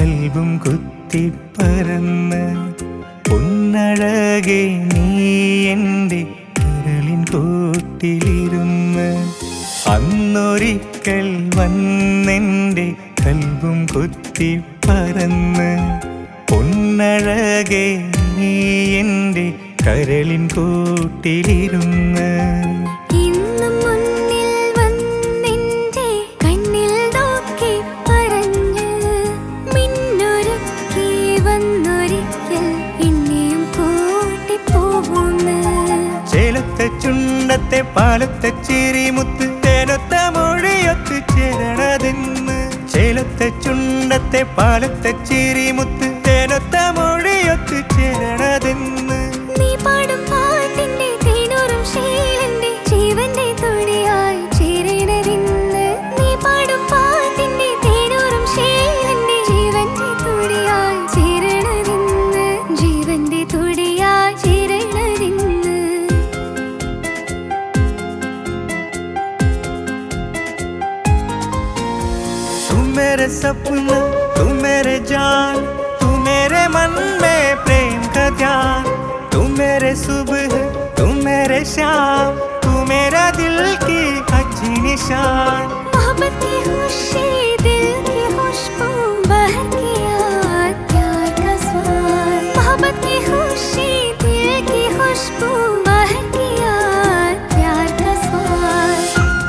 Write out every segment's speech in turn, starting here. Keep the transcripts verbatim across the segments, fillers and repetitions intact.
കൽബും കുത്തിപ്പറന്ന് പൊന്നഴകെ നീ എൻ്റെ കരളിൻ കൂട്ടിലിരുന്ന് അന്നൊരിക്കൽ വന്നെൻ്റെ കൽബും കുത്തിപ്പറന്ന് പൊന്നഴകെ നീ എൻ്റെ കരളിൻ കൂട്ടിലിരുന്ന് ചുണ്ടത്തെ പാലത്തെ ചിരിമുത്ത് തേനൊത്ത മൊഴിയൊത്ത് ചേരണതെന്ന് ചേലത്തെ ചുണ്ടത്തെ പാലത്തെ ചിരിമുത്ത് തേനൊത്ത മൊഴിയൊത്ത് ചേരണതെന്ന് നീ പാടും പാട്ടിന്റെ തേനൂറും ശീലന്റെ ജീവന്റെ തുടിയായി ചേരണതെന്ന് നീ പാടും പാട്ടിന്റെ തേനൂറും ശീലന്റെ ജീവന്റെ തുടിയായി ചേരണതെന്ന് ജീവന്റെ തുടിയായി ചേരണതെന്ന് मेरे सपना तू मेरे जान तू मेरे मन में प्रेम का ध्यान तू मेरे सुबह तू मेरे शाम तू मेरा दिल की अच्छी निशान मोहब्बत की खुशी दिल की खुशबू बहर किया प्यार का स्वाद मोहब्बत की खुशी दिल की खुशबू बहर किया प्यार का स्वाद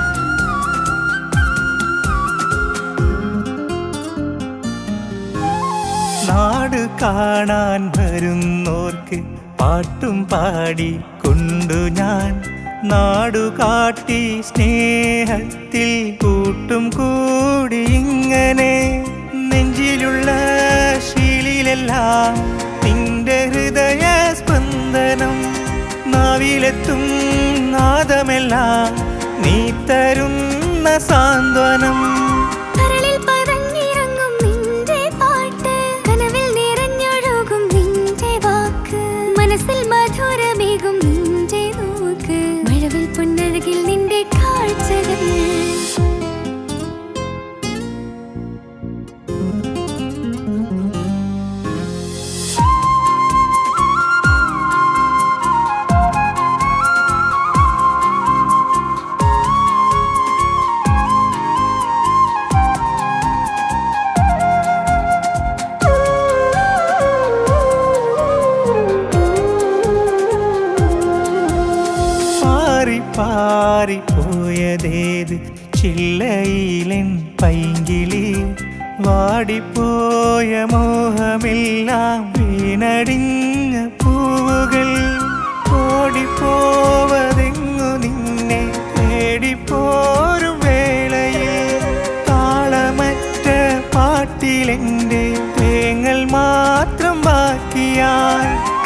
നാട് കാണാൻ വരുന്നോർക്ക് പാട്ടും പാടി കൊണ്ടു ഞാൻ നാടു കാട്ടി സ്നേഹത്തിൽ കൂട്ടും കൂടി ഇങ്ങനെ നെഞ്ചിലുള്ള ശീലിലെല്ലാം നിന്റെ ഹൃദയ സ്പന്ദനം നാവിലെത്തും നാദമെല്ലാം നീ തരുന്ന സാന്ത്വനം മനസ്സിൽ മധുരമേകും നിന്റെ നോക്ക് മഴവിൽ പൊന്നഴകിൽ നിന്റെ കാഴ്ചകൾ പാറിപ്പോയതേത് ചില്ലയിലെൻ പൈങ്കിളി വാടിപ്പോയ മോഹമെല്ലാം വീണടിഞ്ഞ പൂവുകൾ ഓടിപ്പോവതെങ്ങു നിന്നെ തേടിപ്പോരും വേളയിൽ താളമറ്റ പാട്ടിലെൻ്റെ തേങ്ങൽ മാത്രം ബാക്കിയായി